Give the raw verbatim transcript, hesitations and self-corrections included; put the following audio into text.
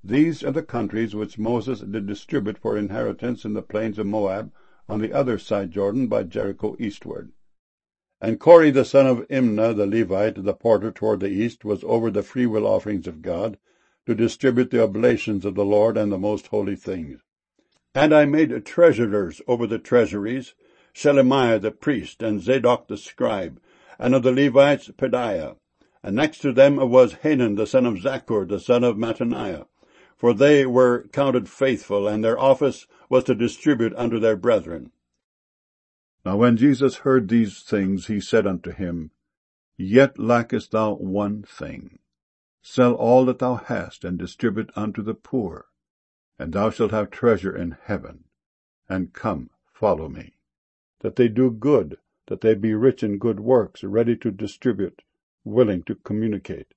These are the countries which Moses did distribute for inheritance in the plains of Moab, on the other side Jordan, by Jericho eastward. And Kore the son of Imnah the Levite, the porter toward the east, was over the freewill offerings of God, to distribute the oblations of the Lord and the most holy things. And I made treasurers over the treasuries, Shelemiah the priest, and Zadok the scribe, and of the Levites Pedaiah. And next to them was Hanan the son of Zaccur, the son of Mattaniah, for they were counted faithful, and their office was to distribute unto their brethren. Now when Jesus heard these things, he said unto him, Yet lackest thou one thing. Sell all that thou hast, and distribute unto the poor, and thou shalt have treasure in heaven. And come, follow me. That they do good, that they be rich in good works, ready to distribute, willing to communicate.